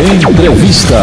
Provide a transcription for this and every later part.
Entrevista.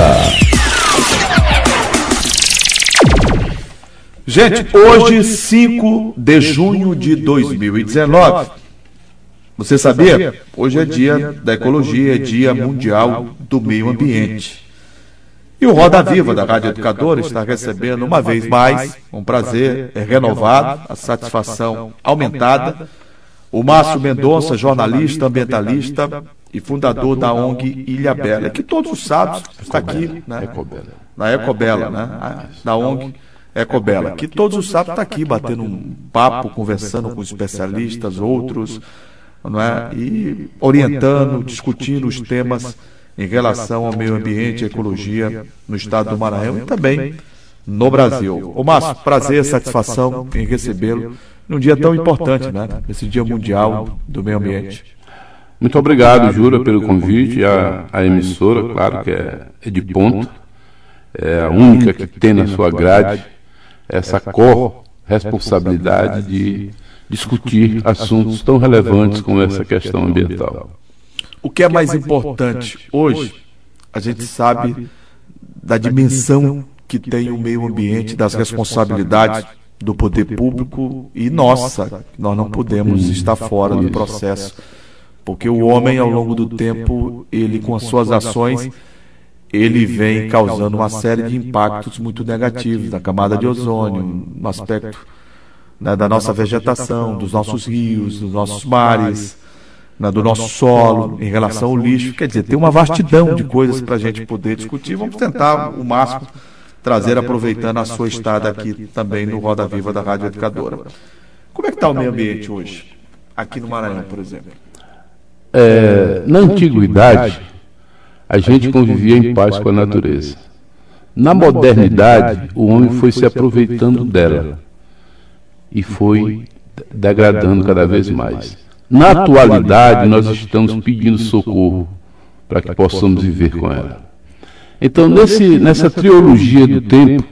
Gente, hoje, 5 de junho de 2019, você sabia? Hoje é dia da ecologia, é dia mundial do meio ambiente. E o Roda Viva da Rádio Educadora está recebendo uma vez mais, um prazer renovado, a satisfação aumentada, o Márcio Mendonça, jornalista, ambientalista e fundador da ONG Ilhabela, que todos os sábados está aqui, né? Na Ecobela, né? Da ONG Ecobela, que todos os sábados está aqui batendo um papo, conversando com especialistas, outros, não é? E orientando, discutindo os temas em relação ao meio ambiente e ecologia no estado do Maranhão e também no Brasil. Ô Márcio, prazer, satisfação em recebê-lo num dia tão importante, né? Esse Dia Mundial do Meio Ambiente. Muito obrigado, Jura, pelo convite. A emissora, claro que é de ponta, é a única que tem na sua grade essa corresponsabilidade de discutir assuntos tão relevantes como essa questão ambiental. O que é mais importante hoje, a gente sabe da dimensão que tem o meio ambiente, das responsabilidades do poder público e nossa, nós não podemos estar fora do processo, porque o homem, ao longo do tempo, ele com as suas ações, ele vem causando uma série de impactos muito negativos na camada de ozônio, no aspecto, né, da nossa vegetação, dos nossos rios, dos nossos mares, do nosso solo, em relação ao lixo. Quer dizer, tem uma vastidão de coisas para a gente poder discutir. Vamos tentar o máximo trazer, aproveitando a sua estada aqui também no Roda Viva da Rádio Educadora. Como é que está o meio ambiente hoje, aqui no Maranhão, por exemplo? Na antiguidade, a gente convivia em paz com a natureza. Na modernidade, o homem foi se aproveitando dela e foi degradando cada vez mais. Na atualidade, nós estamos pedindo socorro para que possamos viver com ela. Então, nessa trilogia do tempo,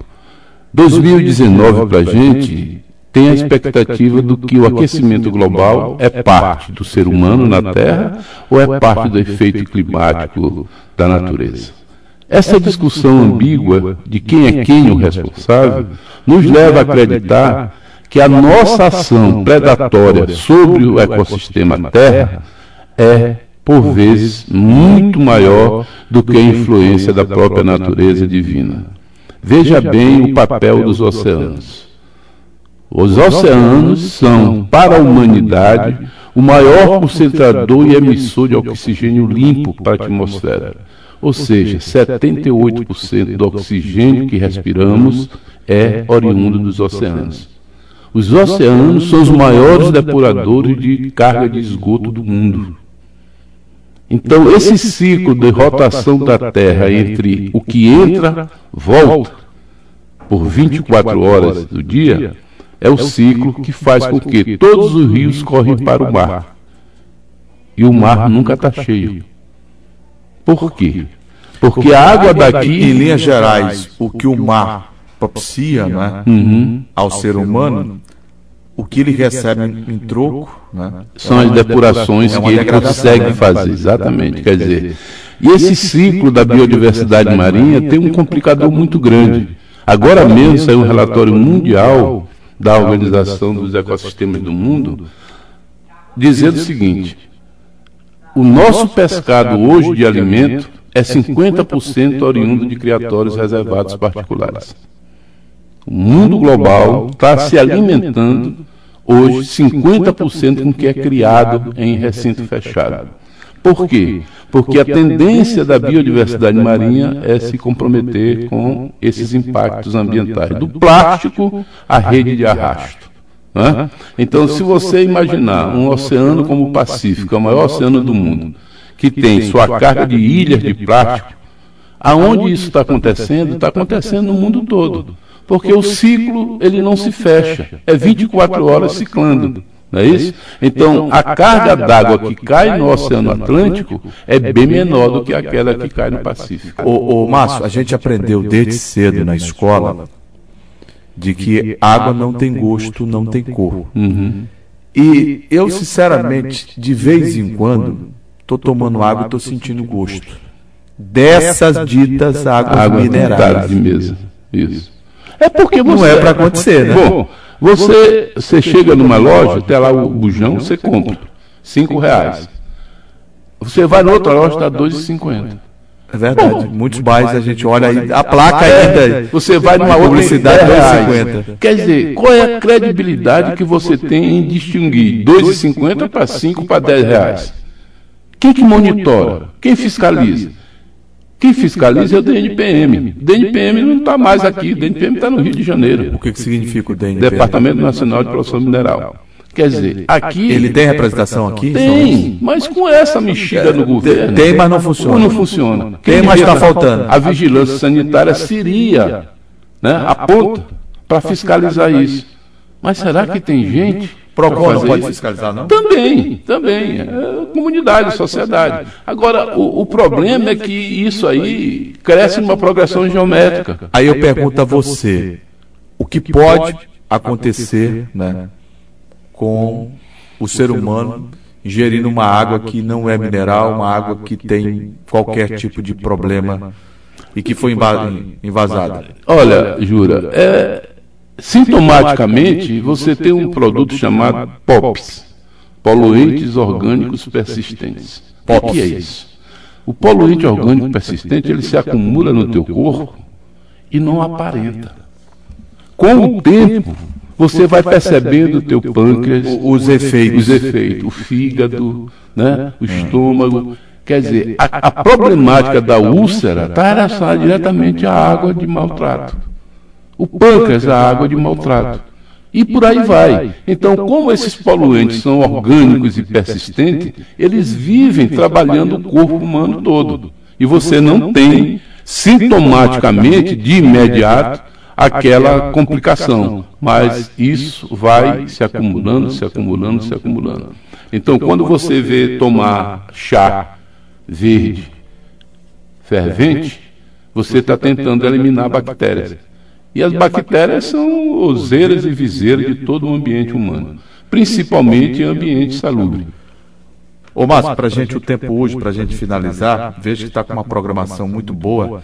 2019 para a gente tem a expectativa do que o aquecimento global é parte do ser humano na Terra ou é parte do efeito climático da natureza. Essa discussão ambígua de quem é quem o responsável nos leva a acreditar que a nossa ação predatória sobre o ecossistema Terra é, por vezes, muito maior do que a influência da própria natureza divina. Veja bem o papel dos oceanos. Os oceanos são, para a humanidade, o maior concentrador e emissor de oxigênio limpo para a atmosfera. Ou seja, 78% do oxigênio que respiramos é oriundo dos oceanos. Os oceanos são os maiores depuradores de carga de esgoto do mundo. Então, esse ciclo de rotação da Terra entre o que entra, volta, por 24 horas do dia, é o ciclo que faz com que todos os rios correm para o mar. E o mar nunca está cheio. Por quê? Porque a água daqui... Em linhas gerais, o que o mar propicia, né, ao ser humano, o que ele recebe em troco, né, são as depurações que ele consegue fazer, exatamente. Quer dizer, e esse ciclo da biodiversidade marinha tem um complicador muito grande. Agora mesmo saiu um relatório mundial da Organização dos Ecossistemas do Mundo, dizendo o seguinte: o nosso pescado hoje de alimento é 50% oriundo de criatórios reservados particulares. O mundo global está se alimentando hoje 50% com o que é criado em recinto fechado. Por quê? Porque a tendência da biodiversidade marinha é se comprometer com esses impactos ambientais, do plástico à rede de arrasto. Né? Então, se você imaginar um oceano como o Pacífico, o maior oceano do mundo, que tem sua carga de ilhas de plástico, aonde isso está acontecendo? Está acontecendo no mundo todo. Porque o ciclo, ele não se fecha, é 24 horas ciclando, não é isso? Então, a carga d'água que cai no Oceano Atlântico é bem menor do que aquela que cai no Pacífico. Márcio, a gente aprendeu desde cedo na escola de que água não tem gosto, não tem cor. E eu, sinceramente, de vez em quando, estou tomando água e estou sentindo gosto. dessas ditas águas minerais. De mesa. Isso. É porque você... Não é para acontecer, né? Bom, você chega numa loja, tem lá o bujão, você compra R$5. Você vai na outra loja, está R$2,50. É verdade. Bom, muitos bairros a gente olha aí, a placa ainda. Você vai numa outra publicidade R$2,50. Quer dizer, qual é a credibilidade que você tem em distinguir R$2,50 para 5 para R$10? Quem que monitora? Quem fiscaliza? Quem fiscaliza é o DNPM. O DNPM não está mais aqui, o DNPM está no Rio de Janeiro. O que significa o DNPM? Departamento Nacional de Produção Mineral. Quer dizer, aqui... Ele tem representação aqui? Tem, mas com essa mexida no governo... Tem, mas não funciona. Não funciona. Tem, mas está faltando. A vigilância sanitária seria, né, a ponta para fiscalizar isso. Mas será que tem gente... PROCON não pode fiscalizar, não? Também. É comunidade, sociedade. Agora, o problema é que isso aí cresce numa progressão geométrica. Aí eu pergunto a você, o que pode acontecer, né, com o ser humano ingerindo uma água que não é mineral, uma água que tem qualquer tipo de problema e que foi invasada? Olha, Jura, sintomaticamente você tem um produto chamado POPs, poluentes orgânicos persistentes. O que é isso? O poluente orgânico persistente, ele se acumula no teu corpo e não aparenta. Com o tempo, você vai percebendo o teu pâncreas, os efeitos, o fígado, né, o estômago. Quer dizer, a problemática da úlcera está relacionada diretamente à água de maltrato. O pâncreas, a água de maltrato. E por aí vai. Então, como esses poluentes são orgânicos e persistentes, eles vivem trabalhando o corpo humano todo. E você não tem, sintomaticamente, de imediato, aquela complicação. Mas isso vai se acumulando. Então, quando você vê tomar chá verde fervente, você está tentando eliminar bactérias. E as bactérias são oseiras e viseiras de todo o ambiente humano, principalmente em ambiente salubre. Ô Márcio, para a gente o tempo hoje, para a gente finalizar, vejo que está com uma programação muito boa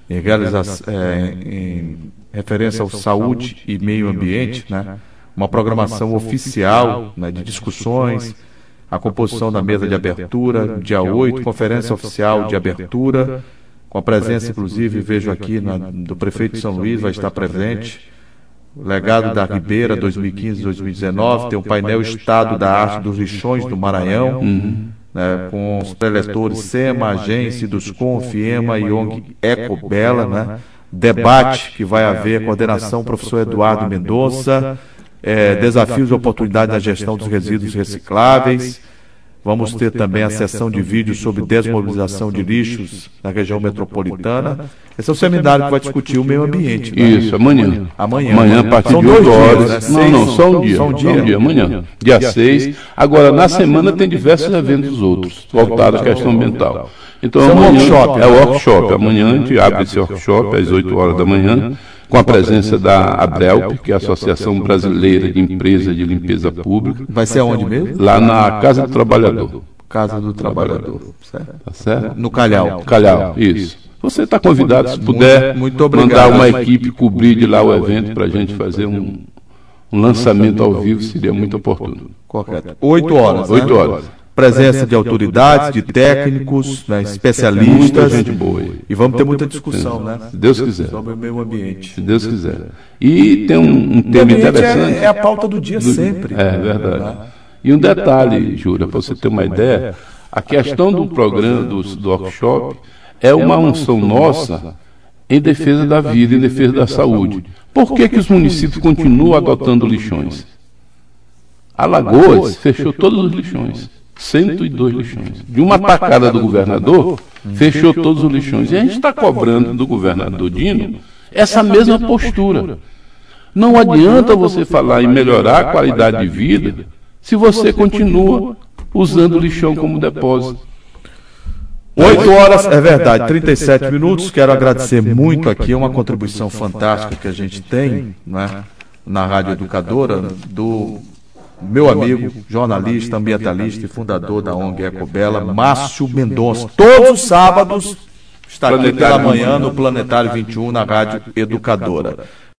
em referência ao saúde e meio ambiente, né? Uma programação oficial, né, de discussões, a composição da mesa de abertura, dia 8, conferência oficial de abertura, com a presença, inclusive, vejo aqui do prefeito de São Luís, vai estar presente, o legado da Ribeira 2015-2019, tem o painel Estado da Arte dos Lixões do Maranhão, né, com os preletores SEMA, Agência, Duscom, FIEMA e ONG Ecobela, né, debate que vai haver, coordenação professor Eduardo Mendonça, desafios e oportunidades na gestão dos resíduos recicláveis. Vamos ter também a sessão de vídeo sobre desmobilização de lixos na região metropolitana. Esse é o seminário que vai discutir o meio ambiente. Né? Isso, amanhã. Amanhã, a partir de 8 horas. Né? Não, só um dia. Amanhã. Dia 6. Agora, na semana tem diversos eventos outros, voltados à questão ambiental. Então, amanhã é o workshop. Amanhã a gente abre esse workshop às 8 horas da manhã, com a presença da ABRELP, que é a Associação Brasileira de Empresas de Limpeza Pública. Vai ser aonde mesmo? Lá na Casa do Trabalhador. Casa do Trabalhador. Certo? Tá certo? No Calhau. Calhau, isso. Você está convidado, se puder, muito obrigado, mandar uma equipe cobrir de lá o evento para a gente fazer um lançamento ao vivo, seria muito oportuno. Correto. 8 horas. 8 horas. Presença de autoridades, de técnicos, né, especialistas. Muita gente boa. E vamos ter muita discussão, né? Se Deus quiser. Sobre o meio ambiente. Se Deus quiser. E tem um tema interessante. É a pauta do dia sempre. É verdade. Né? E um detalhe, Jura, para você ter uma ideia, a questão do programa, do workshop, é uma unção nossa em defesa da vida, em defesa da saúde. Por que os municípios continuam adotando lixões? Alagoas fechou todos os lixões. 102 lixões. De uma tacada do governador, fechou todos os lixões. E a gente está cobrando do governador Dino essa mesma postura. Não adianta você falar em melhorar a qualidade de vida se você continua usando o lixão como depósito. 8 horas, é verdade, 37 minutos. Quero agradecer muito aqui, uma contribuição fantástica que a gente tem, né, na Rádio Educadora, do meu amigo, jornalista, ambientalista e fundador da ONG Ecobela, Márcio Mendonça. Todos os sábados está aqui pela manhã no Planetário 21, na Rádio Educadora.